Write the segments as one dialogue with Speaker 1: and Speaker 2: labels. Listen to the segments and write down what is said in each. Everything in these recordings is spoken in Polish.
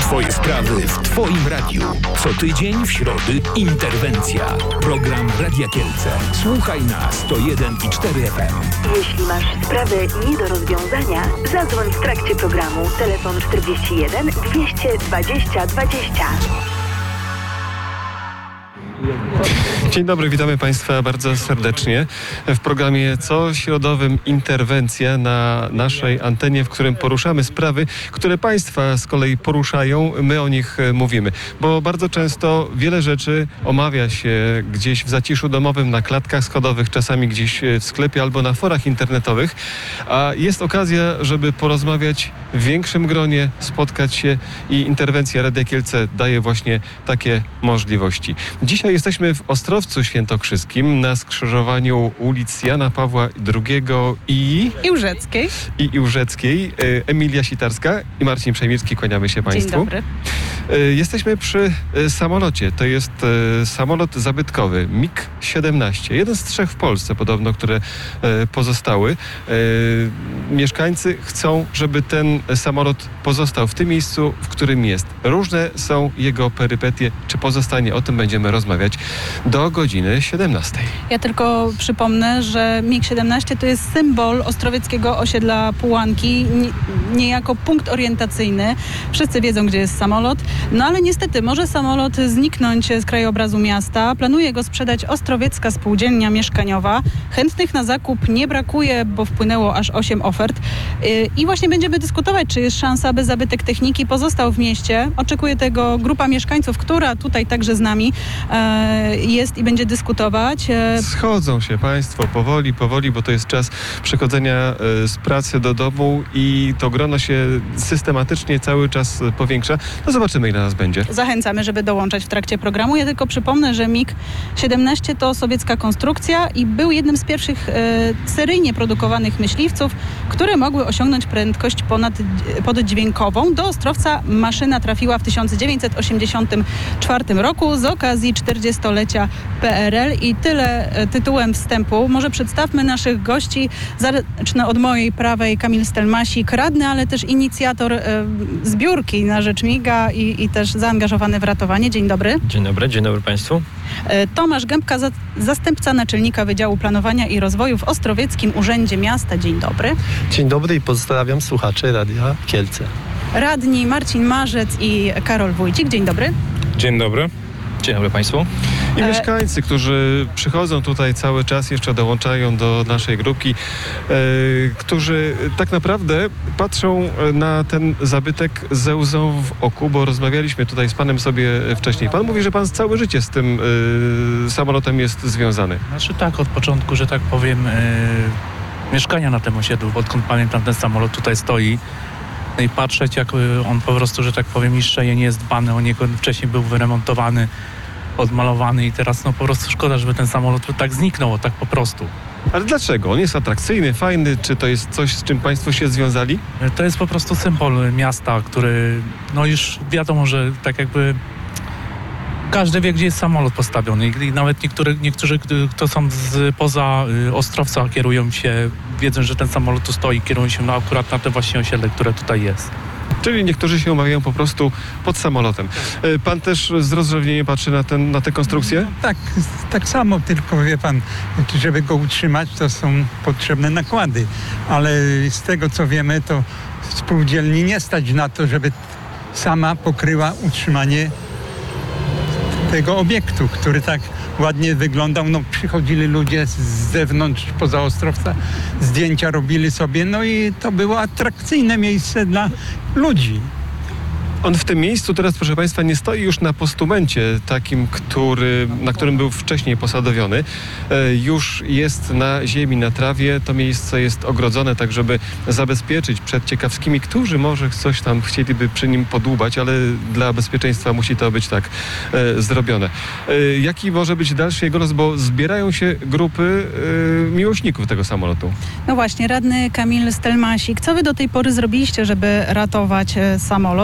Speaker 1: Twoje sprawy w Twoim radiu. Co tydzień w środy interwencja. Program Radia Kielce. Słuchaj na 101,4 FM.
Speaker 2: Jeśli masz sprawy nie do rozwiązania, zadzwoń w trakcie programu. Telefon 41 220 20.
Speaker 3: Dzień dobry, witamy Państwa bardzo serdecznie w programie cośrodowym Interwencja na naszej antenie, w którym poruszamy sprawy, które Państwa z kolei poruszają, my o nich mówimy. Bo bardzo często wiele rzeczy omawia się gdzieś w zaciszu domowym, na klatkach schodowych, czasami gdzieś w sklepie albo na forach internetowych, a jest okazja, żeby porozmawiać w większym gronie, spotkać się i Interwencja Radia Kielce daje właśnie takie możliwości. Dzisiaj jesteśmy w Ostrowcu Świętokrzyskim na skrzyżowaniu ulic Jana Pawła II i Iłżeckiej. Emilia Sitarska i Marcin Przejmicki, kłaniamy się Państwu.
Speaker 4: Dzień dobry.
Speaker 3: Jesteśmy przy samolocie. To jest samolot zabytkowy MiG-17. Jeden z 3 w Polsce podobno, które pozostały. Mieszkańcy chcą, żeby ten samolot pozostał w tym miejscu, w którym jest. Różne są jego perypetie. Czy pozostanie? O tym będziemy rozmawiać do godziny 17.
Speaker 4: Ja tylko przypomnę, że MiG-17 to jest symbol ostrowieckiego osiedla Pułanki, niejako punkt orientacyjny. Wszyscy wiedzą, gdzie jest samolot. No ale niestety może samolot zniknąć z krajobrazu miasta. Planuje go sprzedać Ostrowiecka Spółdzielnia Mieszkaniowa. Chętnych na zakup nie brakuje, bo wpłynęło aż 8 ofert. I właśnie będziemy dyskutować, czy jest szansa, aby zabytek techniki pozostał w mieście. Oczekuje tego grupa mieszkańców, która tutaj także z nami jest i będzie dyskutować.
Speaker 3: Schodzą się Państwo powoli, bo to jest czas przechodzenia z pracy do domu i to grono się systematycznie cały czas powiększa. No zobaczymy, ile nas będzie.
Speaker 4: Zachęcamy, żeby dołączać w trakcie programu. Ja tylko przypomnę, że MiG-17 to sowiecka konstrukcja i był jednym z pierwszych seryjnie produkowanych myśliwców, które mogły osiągnąć prędkość poddźwiękową. Do Ostrowca maszyna trafiła w 1984 roku z okazji 40-lecia PRL i tyle tytułem wstępu. Może przedstawmy naszych gości. Zacznę od mojej prawej, Kamil Stelmasik, radny, ale też inicjator zbiórki na rzecz MiG-a i też zaangażowany w ratowanie. Dzień dobry.
Speaker 5: Dzień dobry Państwu.
Speaker 4: Tomasz Gębka, zastępca naczelnika Wydziału Planowania i Rozwoju w Ostrowieckim Urzędzie Miasta. Dzień dobry.
Speaker 5: Dzień dobry i pozdrawiam słuchaczy Radia Kielce.
Speaker 4: Radni Marcin Marzec i Karol Wójcik. Dzień dobry.
Speaker 6: Dzień dobry.
Speaker 5: Dzień dobry Państwu.
Speaker 3: I mieszkańcy, którzy przychodzą tutaj cały czas, jeszcze dołączają do naszej grupki, którzy tak naprawdę patrzą na ten zabytek ze łzą w oku, bo rozmawialiśmy tutaj z panem sobie wcześniej. Pan mówi, że pan całe życie z tym samolotem jest związany.
Speaker 6: Znaczy tak, od początku, że tak powiem, mieszkania na tym osiedlu, odkąd pamiętam, ten samolot tutaj stoi. No i patrzeć, jak on po prostu, że tak powiem, niszczeje, nie jest dbany o niego. Wcześniej był wyremontowany, odmalowany i teraz no po prostu szkoda, żeby ten samolot tak zniknął, tak po prostu.
Speaker 3: Ale dlaczego? On jest atrakcyjny, fajny, czy to jest coś, z czym państwo się związali?
Speaker 6: To jest po prostu symbol miasta, który, no już wiadomo, że tak jakby każdy wie, gdzie jest samolot postawiony i nawet niektórzy, kto są poza Ostrowca, kierują się, wiedzą, że ten samolot tu stoi, kierują się akurat na te właśnie osiedle, które tutaj jest.
Speaker 3: Czyli niektórzy się umawiają po prostu pod samolotem. Pan też z rozrzewnieniem patrzy na tę konstrukcję?
Speaker 7: Tak samo, tylko wie pan, żeby go utrzymać, to są potrzebne nakłady. Ale z tego, co wiemy, to spółdzielni nie stać na to, żeby sama pokryła utrzymanie tego obiektu, który tak ładnie wyglądał. No, przychodzili ludzie z zewnątrz, poza Ostrowca, zdjęcia robili sobie, no i to było atrakcyjne miejsce dla ludzi.
Speaker 3: On w tym miejscu teraz, proszę Państwa, nie stoi już na postumencie takim, na którym był wcześniej posadowiony. Już jest na ziemi, na trawie. To miejsce jest ogrodzone tak, żeby zabezpieczyć przed ciekawskimi, którzy może coś tam chcieliby przy nim podłubać, ale dla bezpieczeństwa musi to być tak zrobione. Jaki może być dalszy jego los, bo zbierają się grupy miłośników tego samolotu?
Speaker 4: No właśnie, radny Kamil Stelmasik. Co wy do tej pory zrobiliście, żeby ratować samolot?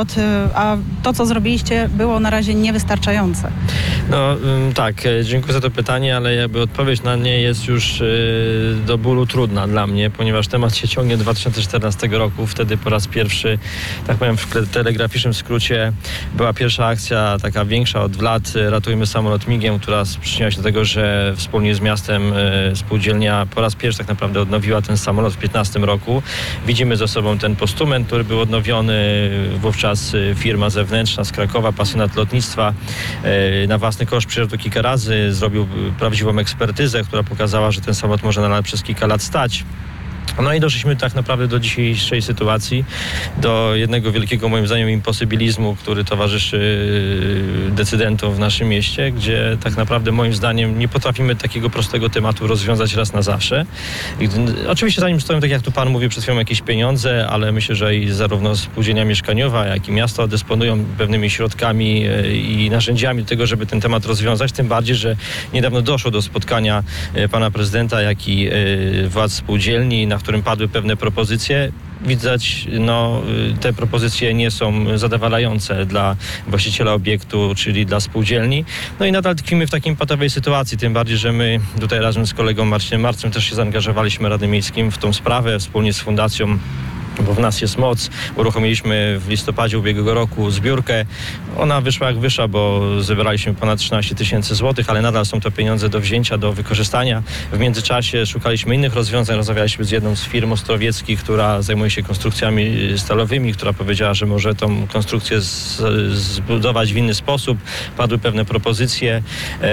Speaker 4: a to, co zrobiliście, było na razie niewystarczające.
Speaker 5: No tak, dziękuję za to pytanie, ale jakby odpowiedź na nie jest już do bólu trudna dla mnie, ponieważ temat się ciągnie 2014 roku. Wtedy po raz pierwszy, tak powiem w telegraficznym skrócie, była pierwsza akcja taka większa od lat, Ratujmy samolot MIG-iem, która przyczyniła się do tego, że wspólnie z miastem spółdzielnia po raz pierwszy tak naprawdę odnowiła ten samolot w 2015 roku. Widzimy za sobą ten postument, który był odnowiony. Wówczas firma zewnętrzna z Krakowa, pasjonat lotnictwa, na własny koszt przyjechał tu kilka razy, zrobił prawdziwą ekspertyzę, która pokazała, że ten samolot może nadal przez kilka lat stać. No i doszliśmy tak naprawdę do dzisiejszej sytuacji, do jednego wielkiego, moim zdaniem, imposybilizmu, który towarzyszy decydentom w naszym mieście, gdzie tak naprawdę, moim zdaniem, nie potrafimy takiego prostego tematu rozwiązać raz na zawsze. Oczywiście za nim stoją, tak jak tu pan mówił przed chwilą, jakieś pieniądze, ale myślę, że i zarówno spółdzielnia mieszkaniowa, jak i miasto dysponują pewnymi środkami i narzędziami do tego, żeby ten temat rozwiązać, tym bardziej, że niedawno doszło do spotkania pana prezydenta, jak i władz spółdzielni, na którym padły pewne propozycje. Widać, te propozycje nie są zadowalające dla właściciela obiektu, czyli dla spółdzielni. No i nadal tkwimy w takiej patowej sytuacji, tym bardziej, że my tutaj razem z kolegą Marcinem Marcem też się zaangażowaliśmy Radem Miejskim w tą sprawę, wspólnie z Fundacją Bo w nas jest moc. Uruchomiliśmy w listopadzie ubiegłego roku zbiórkę. Ona wyszła jak wyszła, bo zebraliśmy ponad 13 000 złotych, ale nadal są to pieniądze do wzięcia, do wykorzystania. W międzyczasie szukaliśmy innych rozwiązań. Rozmawialiśmy z jedną z firm ostrowieckich, która zajmuje się konstrukcjami stalowymi, która powiedziała, że może tą konstrukcję zbudować w inny sposób. Padły pewne propozycje.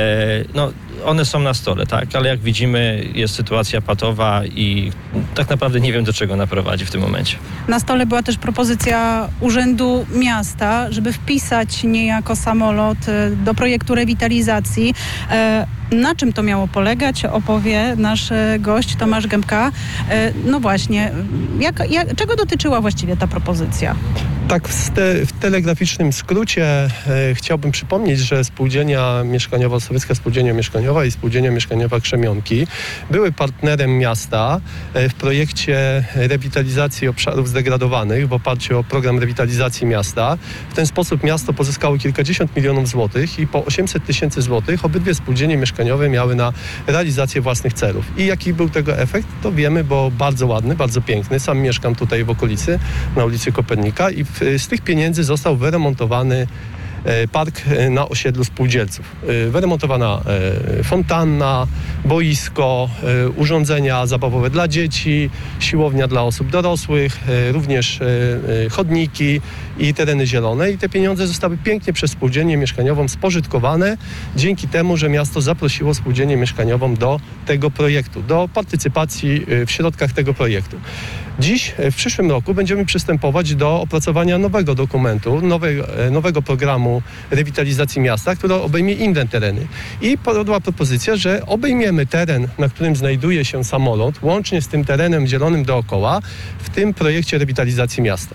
Speaker 5: One są na stole, tak? Ale jak widzimy, jest sytuacja patowa i tak naprawdę nie wiem, do czego naprowadzi w tym momencie.
Speaker 4: Na stole była też propozycja Urzędu Miasta, żeby wpisać niejako samolot do projektu rewitalizacji. Na czym to miało polegać, opowie nasz gość Tomasz Gębka. No właśnie, czego dotyczyła właściwie ta propozycja?
Speaker 8: Tak, w telegraficznym skrócie chciałbym przypomnieć, że Spółdzielnia Mieszkaniowa, Sowiecka Spółdzielnia Mieszkaniowa i Spółdzielnia Mieszkaniowa Krzemionki były partnerem miasta w projekcie rewitalizacji obszarów zdegradowanych w oparciu o program rewitalizacji miasta. W ten sposób miasto pozyskało kilkadziesiąt milionów złotych i po 800 000 złotych obydwie spółdzielnie mieszkaniowe miały na realizację własnych celów. I jaki był tego efekt, to wiemy, bo bardzo ładny, bardzo piękny. Sam mieszkam tutaj w okolicy, na ulicy Kopernika i z tych pieniędzy został wyremontowany park na osiedlu spółdzielców. Wyremontowana fontanna, boisko, urządzenia zabawowe dla dzieci, siłownia dla osób dorosłych, również chodniki i tereny zielone. I te pieniądze zostały pięknie przez spółdzielnię mieszkaniową spożytkowane dzięki temu, że miasto zaprosiło spółdzielnię mieszkaniową do tego projektu, do partycypacji w środkach tego projektu. Dziś, w przyszłym roku będziemy przystępować do opracowania nowego dokumentu, nowego programu rewitalizacji miasta, który obejmie inne tereny. I padła propozycja, że obejmiemy teren, na którym znajduje się samolot, łącznie z tym terenem zielonym dookoła, w tym projekcie rewitalizacji miasta.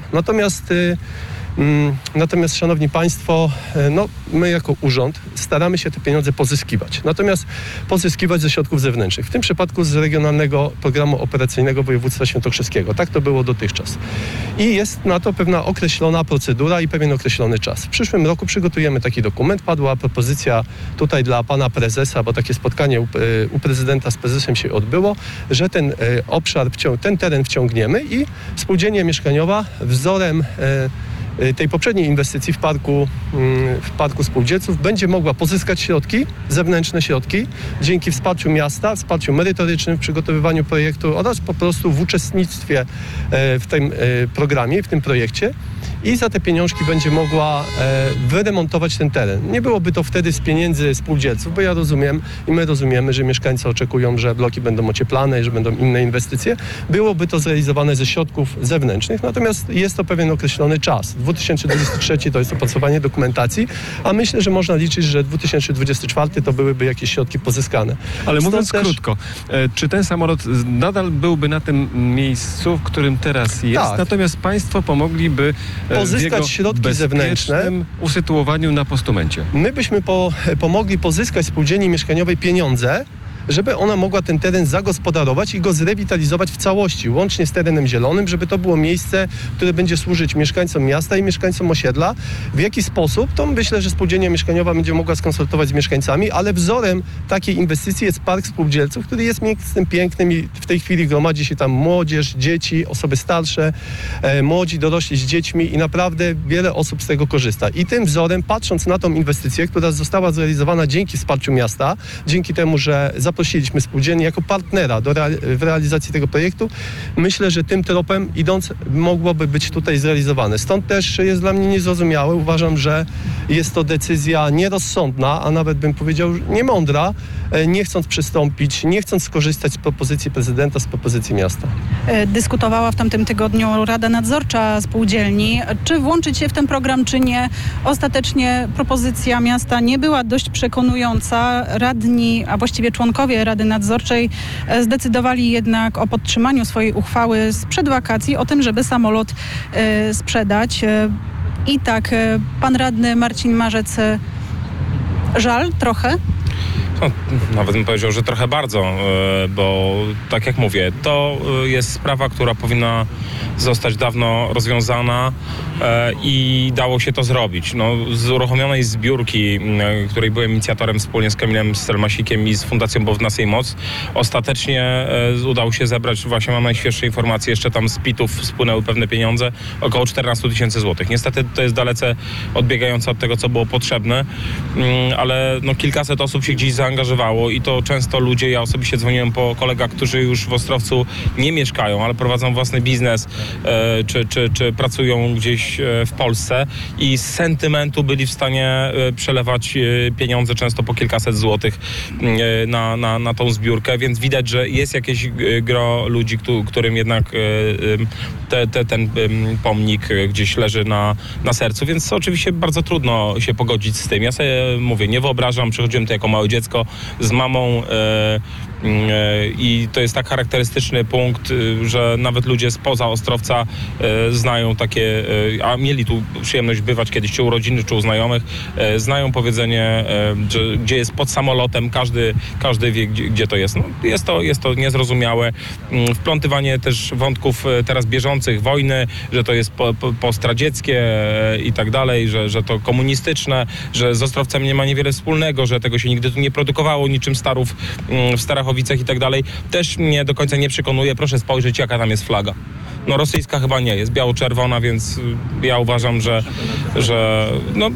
Speaker 8: Natomiast, szanowni państwo, my jako urząd staramy się te pieniądze pozyskiwać. Natomiast pozyskiwać ze środków zewnętrznych. W tym przypadku z Regionalnego Programu Operacyjnego Województwa Świętokrzyskiego. Tak to było dotychczas. I jest na to pewna określona procedura i pewien określony czas. W przyszłym roku przygotujemy taki dokument. Padła propozycja tutaj dla pana prezesa, bo takie spotkanie u prezydenta z prezesem się odbyło, że ten obszar, ten teren wciągniemy i spółdzielnia mieszkaniowa wzorem tej poprzedniej inwestycji w parku spółdzielców będzie mogła pozyskać środki, zewnętrzne środki, dzięki wsparciu miasta, wsparciu merytorycznym w przygotowywaniu projektu oraz po prostu w uczestnictwie w tym programie, w tym projekcie i za te pieniążki będzie mogła wyremontować ten teren. Nie byłoby to wtedy z pieniędzy spółdzielców, bo ja rozumiem i my rozumiemy, że mieszkańcy oczekują, że bloki będą ocieplane i że będą inne inwestycje. Byłoby to zrealizowane ze środków zewnętrznych, natomiast jest to pewien określony czas. 2023 to jest opracowanie dokumentacji, a myślę, że można liczyć, że 2024 to byłyby jakieś środki pozyskane.
Speaker 3: Ale mówiąc krótko, czy ten samolot nadal byłby na tym miejscu, w którym teraz jest,
Speaker 8: tak.
Speaker 3: Natomiast państwo pomogliby
Speaker 8: pozyskać środki zewnętrzne
Speaker 3: w usytuowaniu na postumencie?
Speaker 8: My byśmy pomogli pozyskać spółdzielni mieszkaniowej pieniądze żeby ona mogła ten teren zagospodarować i go zrewitalizować w całości, łącznie z terenem zielonym, żeby to było miejsce, które będzie służyć mieszkańcom miasta i mieszkańcom osiedla. W jaki sposób? To myślę, że spółdzielnia mieszkaniowa będzie mogła skonsultować z mieszkańcami, ale wzorem takiej inwestycji jest park spółdzielców, który jest miejscem pięknym i w tej chwili gromadzi się tam młodzież, dzieci, osoby starsze, młodzi, dorośli z dziećmi i naprawdę wiele osób z tego korzysta. I tym wzorem, patrząc na tą inwestycję, która została zrealizowana dzięki wsparciu miasta, dzięki temu, że zaprosiliśmy spółdzielnię jako partnera w realizacji tego projektu, myślę, że tym tropem idąc mogłoby być tutaj zrealizowane. Stąd też jest dla mnie niezrozumiałe. Uważam, że jest to decyzja nierozsądna, a nawet bym powiedział niemądra, nie chcąc przystąpić, nie chcąc skorzystać z propozycji prezydenta, z propozycji miasta.
Speaker 4: Dyskutowała w tamtym tygodniu Rada Nadzorcza Spółdzielni. Czy włączyć się w ten program, czy nie? Ostatecznie propozycja miasta nie była dość przekonująca. Radni, a właściwie członkowie Rady Nadzorczej zdecydowali jednak o podtrzymaniu swojej uchwały sprzed wakacji, o tym, żeby samolot sprzedać. I tak, pan radny Marcin Marzec, żal trochę?
Speaker 9: No, nawet bym powiedział, że trochę bardzo, bo tak jak mówię, to jest sprawa, która powinna zostać dawno rozwiązana i dało się to zrobić. No, z uruchomionej zbiórki, której byłem inicjatorem wspólnie z Kamilem Stelmasikiem i z Fundacją Bo w nas jej moc, ostatecznie udało się zebrać, właśnie mam najświeższe informacje, jeszcze tam z PIT-ów spłynęły pewne pieniądze, około 14 000 złotych. Niestety to jest dalece odbiegające od tego, co było potrzebne, ale no, kilkaset osób się gdzieś zaangażowało i to często ludzie, ja osobiście dzwoniłem po kolegach, którzy już w Ostrowcu nie mieszkają, ale prowadzą własny biznes, czy pracują gdzieś w Polsce i z sentymentu byli w stanie przelewać pieniądze, często po kilkaset złotych na tą zbiórkę, więc widać, że jest jakieś gro ludzi, którym jednak ten pomnik gdzieś leży na sercu, więc oczywiście bardzo trudno się pogodzić z tym. Ja sobie mówię, nie wyobrażam, przychodziłem tu jako małe dziecko z mamą i to jest tak charakterystyczny punkt, że nawet ludzie spoza Ostrowca znają takie, a mieli tu przyjemność bywać kiedyś czy u rodziny, czy u znajomych, znają powiedzenie, że gdzie jest pod samolotem, każdy wie, gdzie to jest. No, jest to niezrozumiałe. Wplątywanie też wątków teraz bieżących, wojny, że to jest postradzieckie i tak dalej, że to komunistyczne, że z Ostrowcem nie ma niewiele wspólnego, że tego się nigdy tu nie produkowało, niczym Starów w Starachowicach i tak dalej, też mnie do końca nie przekonuje. Proszę spojrzeć, jaka tam jest flaga. No rosyjska chyba nie jest, biało-czerwona, więc ja uważam, że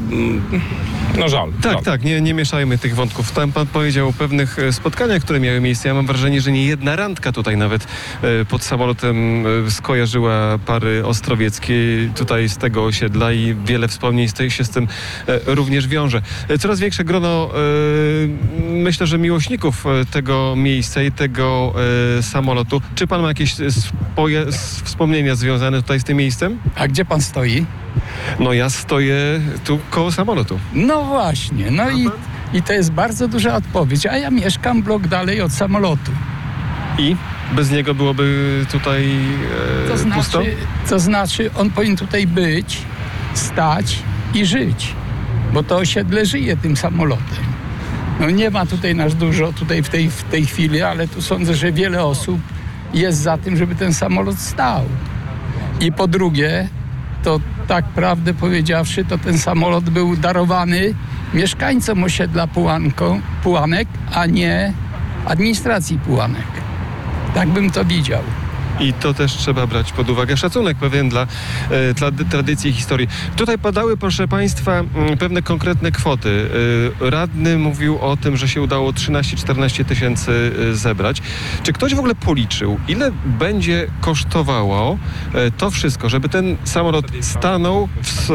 Speaker 9: żal.
Speaker 3: Tak, nie mieszajmy tych wątków. Tam pan powiedział o pewnych spotkaniach, które miały miejsce. Ja mam wrażenie, że nie jedna randka tutaj nawet pod samolotem skojarzyła pary ostrowieckie tutaj z tego osiedla i wiele wspomnień się z tym również wiąże. Coraz większe grono, myślę, że miłośników tego miejsca i tego samolotu. Czy pan ma jakieś wspomnienia związane tutaj z tym miejscem?
Speaker 10: A gdzie pan stoi?
Speaker 3: No ja stoję tu koło samolotu.
Speaker 10: No właśnie, i to jest bardzo duża odpowiedź, a ja mieszkam blok dalej od samolotu.
Speaker 3: I bez niego byłoby tutaj pusto?
Speaker 10: To znaczy, on powinien tutaj być, stać i żyć, bo to osiedle żyje tym samolotem. No nie ma tutaj nas dużo tutaj w tej chwili, ale tu sądzę, że wiele osób jest za tym, żeby ten samolot stał. I po drugie, to tak prawdę powiedziawszy, to ten samolot był darowany mieszkańcom osiedla Pułanek, a nie administracji Pułanek. Tak bym to widział.
Speaker 3: I to też trzeba brać pod uwagę. Szacunek pewien dla tradycji i historii. Tutaj padały, proszę państwa, pewne konkretne kwoty. Radny mówił o tym, że się udało 13-14 tysięcy zebrać. Czy ktoś w ogóle policzył, ile będzie kosztowało to wszystko, żeby ten samolot stanął w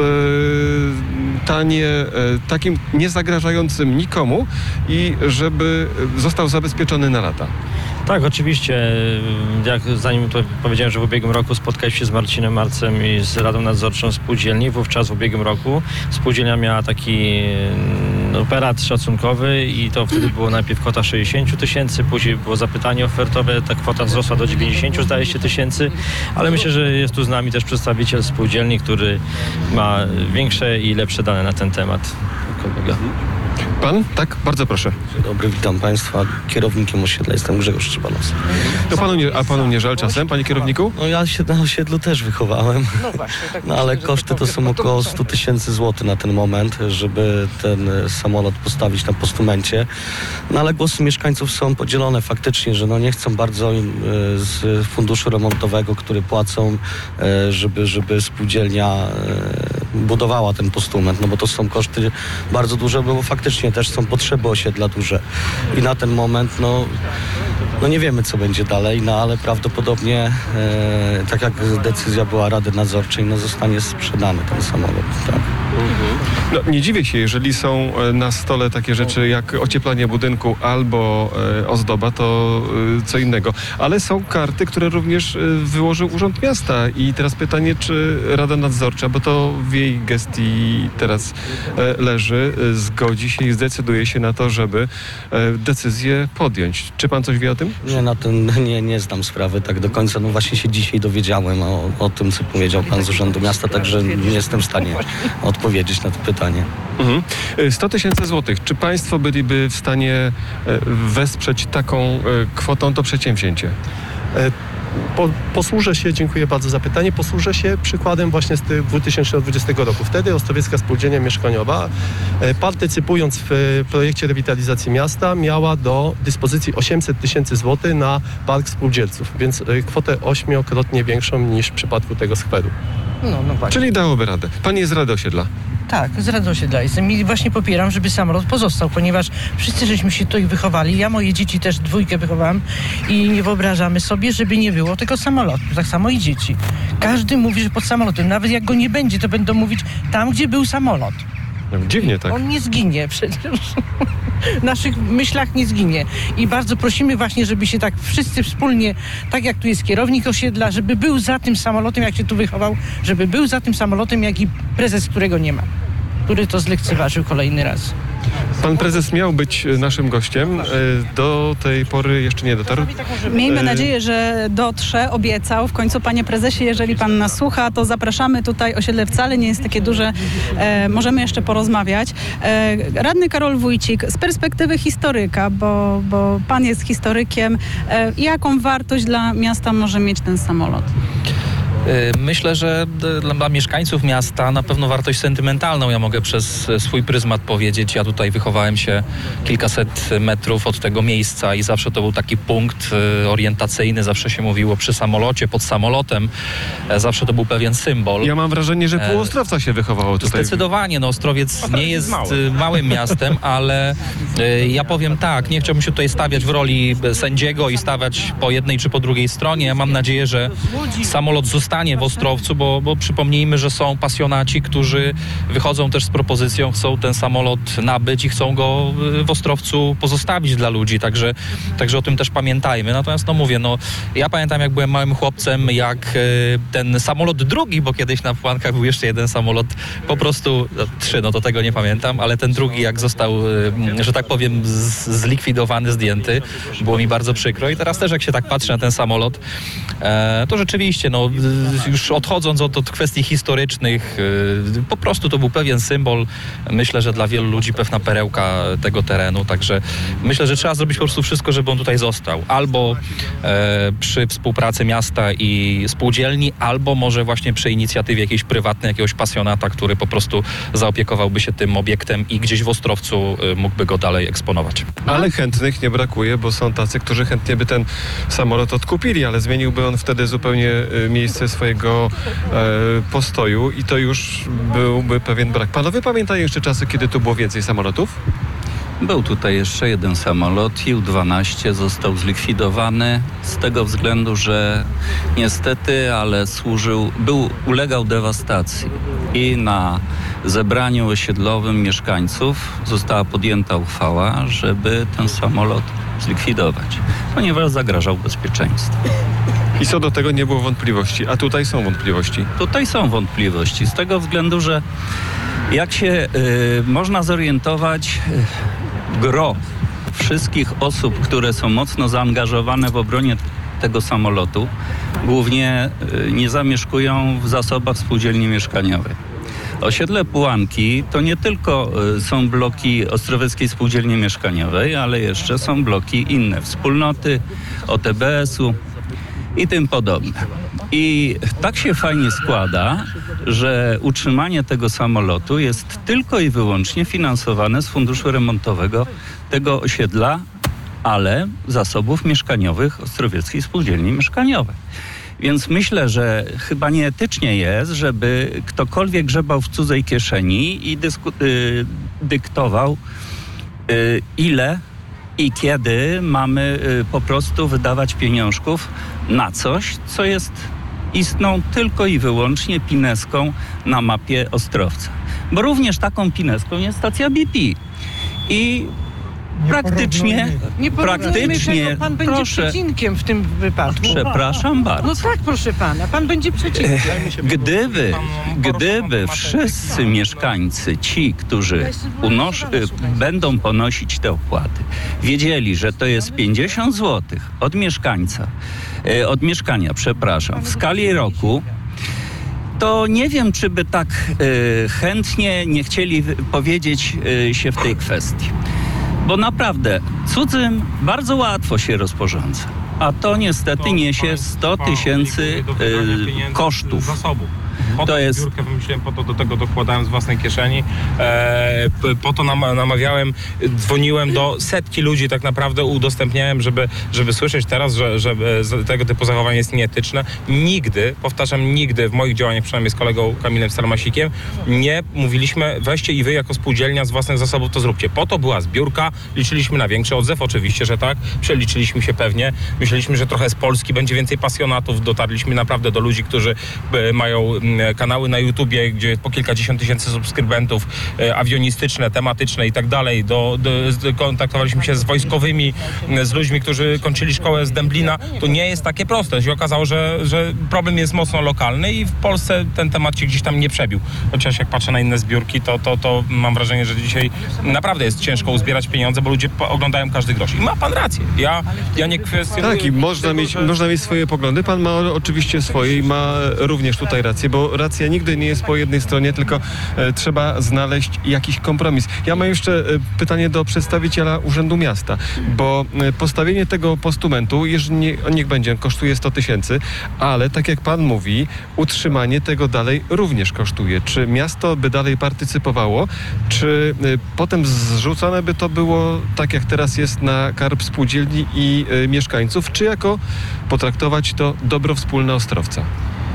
Speaker 3: stanie takim niezagrażającym nikomu i żeby został zabezpieczony na lata?
Speaker 5: Tak, oczywiście. Zanim to powiedziałem, że w ubiegłym roku spotkaliśmy się z Marcinem Marcem i z Radą Nadzorczą Spółdzielni. Wówczas w ubiegłym roku spółdzielnia miała taki operat szacunkowy i to wtedy było najpierw kwota 60 tysięcy, później było zapytanie ofertowe, ta kwota wzrosła do 90, zdaje się, tysięcy, ale myślę, że jest tu z nami też przedstawiciel spółdzielni, który ma większe i lepsze dane na ten temat. Kolega.
Speaker 3: Pan? Tak? Bardzo proszę.
Speaker 11: Dzień dobry, witam Państwa. Kierownikiem osiedla jestem Grzegorz Trzybanos.
Speaker 3: To panu nie żal czasem, panie kierowniku?
Speaker 11: No ja się na osiedlu też wychowałem.
Speaker 12: No właśnie. Tak
Speaker 11: no ale koszty to są około 100 000 złotych na ten moment, żeby ten samolot postawić na postumencie. No ale głosy mieszkańców są podzielone faktycznie, że no nie chcą bardzo z funduszu remontowego, który płacą, żeby spółdzielnia budowała ten postument, no bo to są koszty bardzo duże, bo faktycznie też są potrzeby osiedla duże. I na ten moment, no nie wiemy, co będzie dalej, no ale prawdopodobnie, tak jak decyzja była Rady Nadzorczej, no zostanie sprzedany ten samolot, tak.
Speaker 3: No, nie dziwię się, jeżeli są na stole takie rzeczy jak ocieplanie budynku albo ozdoba, to co innego. Ale są karty, które również wyłożył Urząd Miasta i teraz pytanie, czy Rada Nadzorcza, bo to w jej gestii teraz leży, zgodzi się i zdecyduje się na to, żeby decyzję podjąć. Czy pan coś wie o tym?
Speaker 11: Nie, na tym nie znam sprawy tak do końca. No właśnie się dzisiaj dowiedziałem o tym, co powiedział pan z Urzędu Miasta, także nie jestem w stanie odpowiedzieć na to pytanie.
Speaker 3: 100 000 złotych. Czy państwo byliby w stanie wesprzeć taką kwotą to przedsięwzięcie?
Speaker 8: Posłużę się, dziękuję bardzo za pytanie, posłużę się przykładem właśnie z 2020 roku. Wtedy Ostrowiecka Spółdzielnia Mieszkaniowa, partycypując w projekcie rewitalizacji miasta, miała do dyspozycji 800 000 złotych na park spółdzielców, więc kwotę 8-krotnie większą niż w przypadku tego skweru.
Speaker 12: No właśnie.
Speaker 3: Czyli dałoby radę. Pan jest z Rady Osiedla?
Speaker 12: Tak, z Rady Osiedla jestem i właśnie popieram, żeby samolot pozostał, ponieważ wszyscy żeśmy się tutaj wychowali. Ja moje dzieci też 2 wychowałam i nie wyobrażamy sobie, żeby nie było tego samolotu. Tak samo i dzieci. Każdy mówi, że pod samolotem, nawet jak go nie będzie, to będą mówić tam, gdzie był samolot.
Speaker 3: Dziwnie tak.
Speaker 12: On nie zginie przecież. W naszych myślach nie zginie. I bardzo prosimy właśnie, żeby się tak wszyscy wspólnie, tak jak tu jest kierownik osiedla, żeby był za tym samolotem, jak się tu wychował, żeby był za tym samolotem, jak i prezes, którego nie ma, który to zlekceważył kolejny raz.
Speaker 3: Pan prezes miał być naszym gościem. Do tej pory jeszcze nie dotarł.
Speaker 4: Miejmy nadzieję, że dotrze, obiecał. W końcu, panie prezesie, jeżeli pan nas słucha, to zapraszamy tutaj. Osiedle wcale nie jest takie duże. Możemy jeszcze porozmawiać. Radny Karol Wójcik, z perspektywy historyka, bo pan jest historykiem, jaką wartość dla miasta może mieć ten samolot?
Speaker 13: Myślę, że dla mieszkańców miasta na pewno wartość sentymentalną. Ja mogę przez swój pryzmat powiedzieć. Ja tutaj wychowałem się kilkaset metrów od tego miejsca i zawsze to był taki punkt orientacyjny. Zawsze się mówiło przy samolocie, pod samolotem. Zawsze to był pewien symbol.
Speaker 3: Ja mam wrażenie, że pół Ostrowca się wychowało tutaj.
Speaker 13: Zdecydowanie. No, Ostrowiec nie jest małym miastem, ale ja powiem tak, nie chciałbym się tutaj stawiać w roli sędziego i stawiać po jednej czy po drugiej stronie. Ja mam nadzieję, że samolot zostanie w Ostrowcu, bo przypomnijmy, że są pasjonaci, którzy wychodzą też z propozycją, chcą ten samolot nabyć i chcą go w Ostrowcu pozostawić dla ludzi, także o tym też pamiętajmy. Natomiast ja pamiętam, jak byłem małym chłopcem, jak ten samolot drugi, bo kiedyś na Pułankach był jeszcze jeden samolot, po prostu 3, to tego nie pamiętam, ale ten drugi jak został, że tak powiem, zlikwidowany, zdjęty, było mi bardzo przykro i teraz też jak się tak patrzę na ten samolot, to rzeczywiście, już odchodząc od kwestii historycznych, po prostu to był pewien symbol, myślę, że dla wielu ludzi pewna perełka tego terenu, także myślę, że trzeba zrobić po prostu wszystko, żeby on tutaj został. Albo przy współpracy miasta i spółdzielni, albo może właśnie przy inicjatywie jakiejś prywatnej, jakiegoś pasjonata, który po prostu zaopiekowałby się tym obiektem i gdzieś w Ostrowcu mógłby go dalej eksponować.
Speaker 3: Ale chętnych nie brakuje, bo są tacy, którzy chętnie by ten samolot odkupili, ale zmieniłby on wtedy zupełnie miejsce swojego postoju i to już byłby pewien brak. Panowie pamiętają jeszcze czasy, kiedy tu było więcej samolotów?
Speaker 14: Był tutaj jeszcze jeden samolot, Ił-12 został zlikwidowany z tego względu, że niestety, ale ulegał dewastacji i na zebraniu osiedlowym mieszkańców została podjęta uchwała, żeby ten samolot zlikwidować, ponieważ zagrażał bezpieczeństwu.
Speaker 3: I co do tego nie było wątpliwości, a tutaj są wątpliwości.
Speaker 14: Tutaj są wątpliwości z tego względu, że jak się można zorientować, gro wszystkich osób, które są mocno zaangażowane w obronie tego samolotu, głównie nie zamieszkują w zasobach spółdzielni mieszkaniowej. Osiedle Pułanki to nie tylko są bloki Ostrowieckiej Spółdzielni Mieszkaniowej, ale jeszcze są bloki inne, wspólnoty, OTBS-u i tym podobne. I tak się fajnie składa, że utrzymanie tego samolotu jest tylko i wyłącznie finansowane z funduszu remontowego tego osiedla, ale zasobów mieszkaniowych Ostrowieckiej Spółdzielni Mieszkaniowej. Więc myślę, że chyba nieetycznie jest, żeby ktokolwiek grzebał w cudzej kieszeni i dyktował, ile i kiedy mamy po prostu wydawać pieniążków na coś, co jest istną tylko i wyłącznie pineską na mapie Ostrowca. Bo również taką pineską jest stacja BP. I praktycznie,
Speaker 12: pan będzie przecinkiem w tym wypadku.
Speaker 14: Przepraszam bardzo.
Speaker 12: No tak, proszę pana, pan będzie przecinkiem.
Speaker 14: Gdyby wszyscy mieszkańcy, ci, którzy będą ponosić te opłaty, wiedzieli, że to jest 50 zł od mieszkania, w skali roku, to nie wiem, czy by tak chętnie nie chcieli powiedzieć się w tej kwestii. Bo naprawdę cudzym bardzo łatwo się rozporządza, a to niestety niesie 100 tysięcy kosztów.
Speaker 9: To jest zbiórkę wymyśliłem, po to do tego dokładałem z własnej kieszeni. Po to namawiałem, dzwoniłem do setki ludzi, tak naprawdę udostępniałem, żeby słyszeć teraz, że tego typu zachowanie jest nieetyczne. Nigdy, powtarzam, nigdy w moich działaniach, przynajmniej z kolegą Kamilem Starmasikiem, nie mówiliśmy, weźcie i wy jako spółdzielnia z własnych zasobów to zróbcie. Po to była zbiórka, liczyliśmy na większy odzew, oczywiście, że tak. Przeliczyliśmy się pewnie. Myśleliśmy, że trochę z Polski będzie więcej pasjonatów. Dotarliśmy naprawdę do ludzi, którzy mają kanały na YouTubie, gdzie po kilkadziesiąt tysięcy subskrybentów, awionistyczne, tematyczne i tak dalej. Kontaktowaliśmy się z wojskowymi, z ludźmi, którzy kończyli szkołę z Dęblina. To nie jest takie proste. Się okazało, że problem jest mocno lokalny i w Polsce ten temat się gdzieś tam nie przebił. Chociaż jak patrzę na inne zbiórki, to mam wrażenie, że dzisiaj naprawdę jest ciężko uzbierać pieniądze, bo ludzie oglądają każdy grosz. I ma pan rację. Ja nie kwestionuję...
Speaker 3: Tak, i można mieć swoje poglądy. Pan ma oczywiście swoje i ma również tutaj rację, bo racja nigdy nie jest po jednej stronie, tylko trzeba znaleźć jakiś kompromis. Ja mam jeszcze pytanie do przedstawiciela Urzędu Miasta, bo postawienie tego postumentu, niech będzie, kosztuje 100 tysięcy, ale tak jak pan mówi, utrzymanie tego dalej również kosztuje. Czy miasto by dalej partycypowało, czy potem zrzucone by to było, tak jak teraz jest, na karb spółdzielni i mieszkańców, czy jako potraktować to dobro wspólne Ostrowca?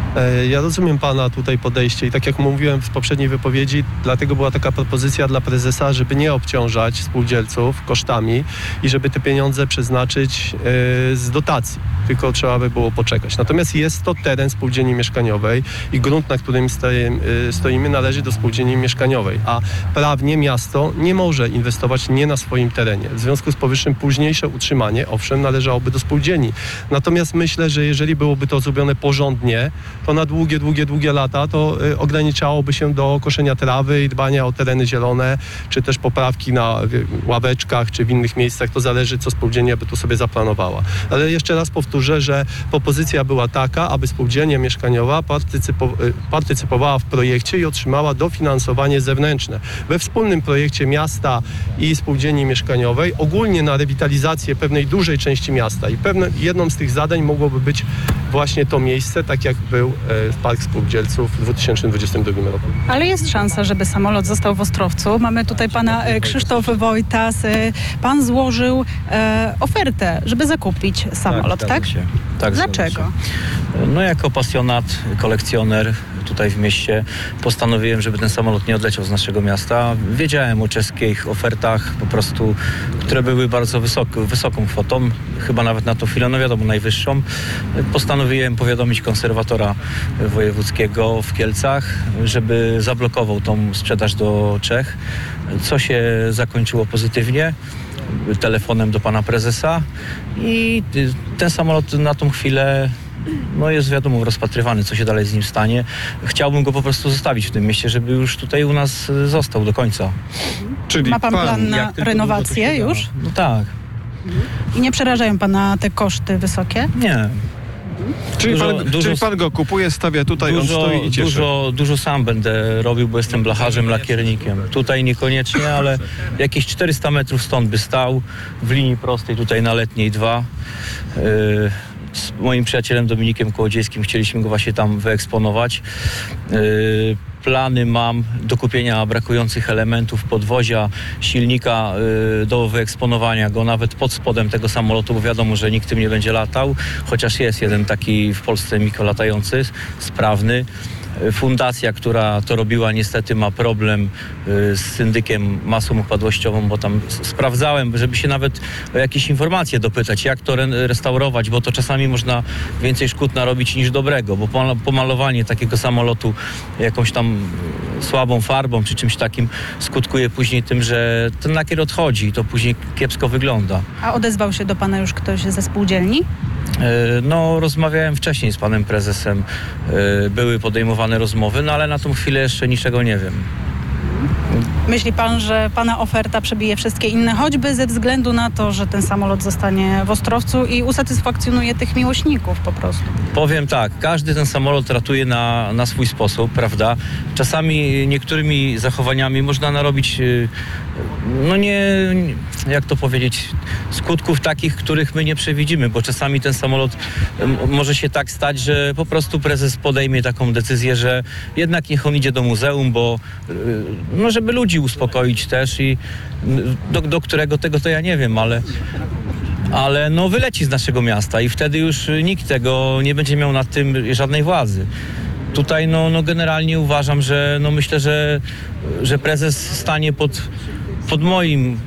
Speaker 8: Ja rozumiem pana tutaj podejście i tak jak mówiłem w poprzedniej wypowiedzi, dlatego była taka propozycja dla prezesa, żeby nie obciążać spółdzielców kosztami i żeby te pieniądze przeznaczyć z dotacji, tylko trzeba by było poczekać. Natomiast jest to teren spółdzielni mieszkaniowej i grunt, na którym stoimy, należy do spółdzielni mieszkaniowej, a prawnie miasto nie może inwestować nie na swoim terenie. W związku z powyższym późniejsze utrzymanie, owszem, należałoby do spółdzielni. Natomiast myślę, że jeżeli byłoby to zrobione porządnie, to na długie lata to ograniczałoby się do koszenia trawy i dbania o tereny zielone, czy też poprawki na ławeczkach, czy w innych miejscach. To zależy, co spółdzielnia by tu sobie zaplanowała. Ale jeszcze raz powtórzę, że propozycja była taka, aby spółdzielnia mieszkaniowa partycypowała w projekcie i otrzymała dofinansowanie zewnętrzne. We wspólnym projekcie miasta i spółdzielni mieszkaniowej ogólnie na rewitalizację pewnej dużej części miasta i jedną z tych zadań mogłoby być właśnie to miejsce, tak jak był Park Spółdzielców w 2022 roku.
Speaker 4: Ale jest szansa, żeby samolot został w Ostrowcu. Mamy tutaj pana Krzysztof Wojtas. Pan złożył ofertę, żeby zakupić samolot, tak?
Speaker 15: Tak.
Speaker 4: Dlaczego?
Speaker 15: No jako pasjonat, kolekcjoner tutaj w mieście postanowiłem, żeby ten samolot nie odleciał z naszego miasta. Wiedziałem o czeskich ofertach po prostu, które były bardzo wysoką kwotą, chyba nawet na tą chwilę, no wiadomo, najwyższą. Postanowiłem powiadomić konserwatora wojewódzkiego w Kielcach, żeby zablokował tą sprzedaż do Czech, co się zakończyło pozytywnie telefonem do pana prezesa i ten samolot na tą chwilę jest wiadomo rozpatrywany, co się dalej z nim stanie. Chciałbym go po prostu zostawić w tym mieście, żeby już tutaj u nas został do końca.
Speaker 3: Czyli
Speaker 4: ma pan plan na renowację już?
Speaker 15: No tak.
Speaker 4: I nie przerażają pana te koszty wysokie?
Speaker 15: Nie.
Speaker 3: Czyli pan go kupuje, stawia tutaj, on stoi i cieszy.
Speaker 15: Dużo sam będę robił, bo jestem blacharzem, lakiernikiem. Tutaj niekoniecznie, ale jakieś 400 metrów stąd by stał, w linii prostej, tutaj na Letniej 2. Z moim przyjacielem Dominikiem Kołodziejskim chcieliśmy go właśnie tam wyeksponować. Plany mam do kupienia brakujących elementów podwozia, silnika do wyeksponowania go nawet pod spodem tego samolotu, bo wiadomo, że nikt tym nie będzie latał, chociaż jest jeden taki w Polsce mikrolatający, sprawny. Fundacja, która to robiła, niestety ma problem z syndykiem masą upadłościową, bo tam sprawdzałem, żeby się nawet o jakieś informacje dopytać, jak to restaurować, bo to czasami można więcej szkód narobić niż dobrego, bo pomalowanie takiego samolotu jakąś tam słabą farbą czy czymś takim skutkuje później tym, że ten lakier odchodzi i to później kiepsko wygląda.
Speaker 4: A odezwał się do pana już ktoś ze spółdzielni?
Speaker 15: No, rozmawiałem wcześniej z panem prezesem, były podejmowane rozmowy, no ale na tą chwilę jeszcze niczego nie wiem.
Speaker 4: Myśli pan, że pana oferta przebije wszystkie inne, choćby ze względu na to, że ten samolot zostanie w Ostrowcu i usatysfakcjonuje tych miłośników po prostu?
Speaker 15: Powiem tak, każdy ten samolot ratuje na swój sposób, prawda? Czasami niektórymi zachowaniami można narobić, jak to powiedzieć, skutków takich, których my nie przewidzimy, bo czasami ten samolot może się tak stać, że po prostu prezes podejmie taką decyzję, że jednak niech on idzie do muzeum, bo żeby ludzi uspokoić też i do którego tego to ja nie wiem, ale wyleci z naszego miasta i wtedy już nikt tego nie będzie miał nad tym żadnej władzy. Tutaj generalnie uważam, że myślę, że prezes stanie pod moim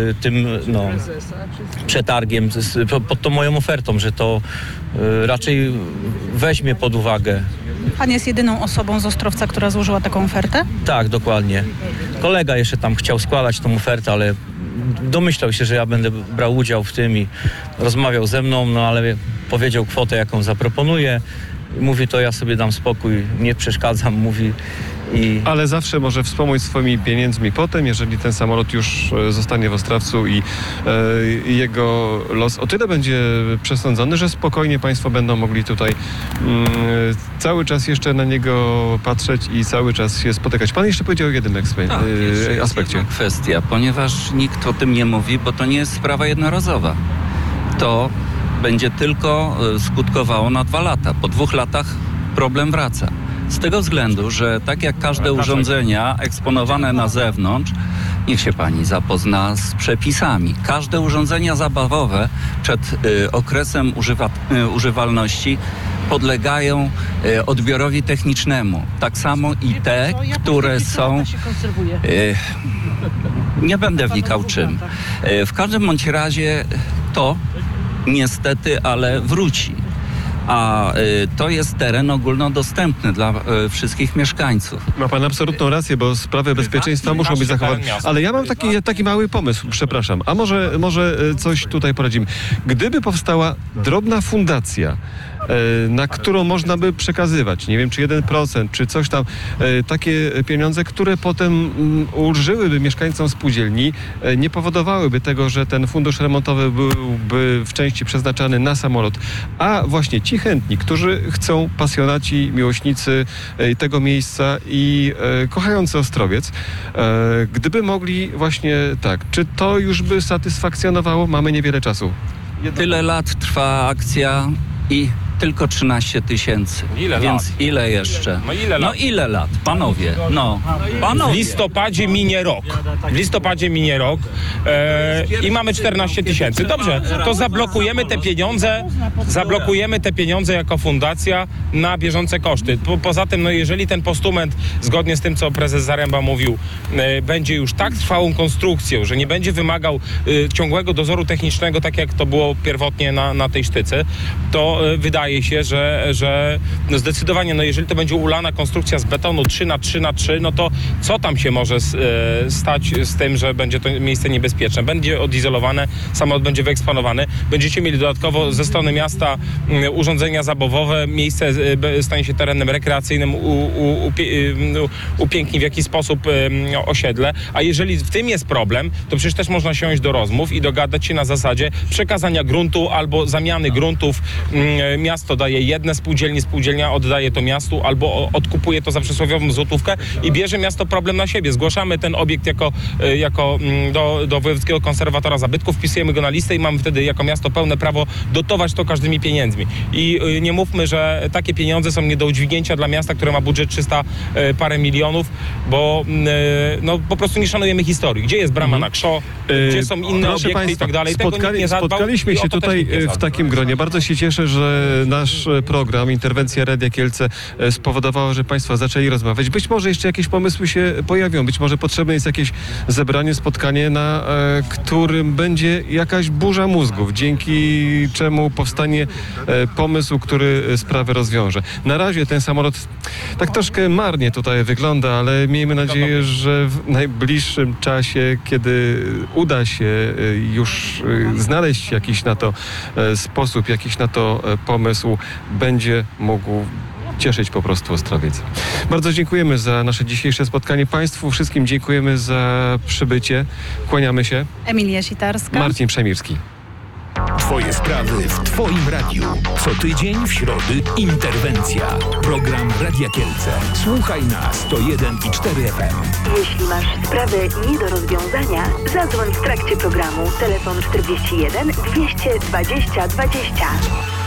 Speaker 15: przetargiem, pod tą moją ofertą, że to raczej weźmie pod uwagę.
Speaker 4: Pan jest jedyną osobą z Ostrowca, która złożyła taką ofertę?
Speaker 15: Tak, dokładnie. Kolega jeszcze tam chciał składać tą ofertę, ale domyślał się, że ja będę brał udział w tym i rozmawiał ze mną, ale powiedział kwotę, jaką zaproponuję. Mówi, to ja sobie dam spokój, nie przeszkadzam, mówi.
Speaker 3: Ale zawsze może wspomóc swoimi pieniędzmi potem, jeżeli ten samolot już zostanie w Ostrowcu i jego los o tyle będzie przesądzony, że spokojnie państwo będą mogli tutaj cały czas jeszcze na niego patrzeć i cały czas się spotykać. Pan jeszcze powiedział o jednym aspekcie.
Speaker 16: Jest kwestia, ponieważ nikt o tym nie mówi, bo to nie jest sprawa jednorazowa. To będzie tylko skutkowało na 2 lata. Po 2 latach problem wraca. Z tego względu, że tak jak każde urządzenia eksponowane na zewnątrz, niech się pani zapozna z przepisami. Każde urządzenia zabawowe przed okresem używalności podlegają odbiorowi technicznemu. Tak samo i te, które są... Nie będę wnikał czym. W każdym bądź razie to niestety, ale wróci. A to jest teren ogólnodostępny dla wszystkich mieszkańców.
Speaker 3: Ma pan absolutną rację, bo sprawy bezpieczeństwa muszą być zachowane. Ale ja mam taki mały pomysł, przepraszam. A może coś tutaj poradzimy. Gdyby powstała drobna fundacja, na którą można by przekazywać, nie wiem, czy 1%, czy coś tam, takie pieniądze, które potem ulżyłyby mieszkańcom spółdzielni, nie powodowałyby tego, że ten fundusz remontowy byłby w części przeznaczany na samolot, a właśnie ci chętni, którzy chcą, pasjonaci, miłośnicy tego miejsca i kochający Ostrowiec, gdyby mogli właśnie tak, czy to już by satysfakcjonowało? Mamy niewiele czasu.
Speaker 16: Tyle lat trwa akcja i tylko 13 000. Więc ile jeszcze? Ile lat? Panowie,
Speaker 9: W listopadzie minie rok i mamy 14 000. Dobrze, to zablokujemy te pieniądze jako fundacja na bieżące koszty. Poza tym, jeżeli ten postument, zgodnie z tym, co prezes Zaręba mówił, będzie już tak trwałą konstrukcją, że nie będzie wymagał ciągłego dozoru technicznego, tak jak to było pierwotnie na tej sztyce, to wydaje się, że zdecydowanie, jeżeli to będzie ulana konstrukcja z betonu 3x3x3, no to co tam się może stać z tym, że będzie to miejsce niebezpieczne? Będzie odizolowane, samolot będzie wyeksponowany, będziecie mieli dodatkowo ze strony miasta urządzenia zabawowe, miejsce stanie się terenem rekreacyjnym, upiękni w jakiś sposób osiedle, a jeżeli w tym jest problem, to przecież też można siąść do rozmów i dogadać się na zasadzie przekazania gruntu albo zamiany gruntów miasta miasto daje jedne spółdzielnia oddaje to miastu albo odkupuje to za przysłowiową złotówkę i bierze miasto problem na siebie. Zgłaszamy ten obiekt do wojewódzkiego konserwatora zabytków, wpisujemy go na listę i mamy wtedy jako miasto pełne prawo dotować to każdymi pieniędzmi. I nie mówmy, że takie pieniądze są nie do udźwignięcia dla miasta, które ma budżet 300 parę milionów, bo po prostu nie szanujemy historii. Gdzie jest brama na Krzoo, gdzie są inne obiekty państwa, i tak dalej.
Speaker 3: Spotkaliśmy się tutaj w takim gronie. Bardzo się cieszę, że nasz program Interwencja Radia Kielce spowodowała, że państwo zaczęli rozmawiać. Być może jeszcze jakieś pomysły się pojawią. Być może potrzebne jest jakieś zebranie, spotkanie, na którym będzie jakaś burza mózgów, dzięki czemu powstanie pomysł, który sprawę rozwiąże. Na razie ten samolot tak troszkę marnie tutaj wygląda, ale miejmy nadzieję, że w najbliższym czasie, kiedy uda się już znaleźć jakiś na to sposób, jakiś na to pomysł, będzie mógł cieszyć po prostu Ostrowiec. Bardzo dziękujemy za nasze dzisiejsze spotkanie. Państwu wszystkim dziękujemy za przybycie. Kłaniamy się.
Speaker 4: Emilia Sitarska.
Speaker 3: Marcin Przemirski.
Speaker 1: Twoje sprawy w Twoim radiu. Co tydzień w środy Interwencja. Program Radia Kielce. Słuchaj na 101,4 FM.
Speaker 2: Jeśli masz sprawy nie do rozwiązania, zadzwoń w trakcie programu. Telefon 41 220 20 20.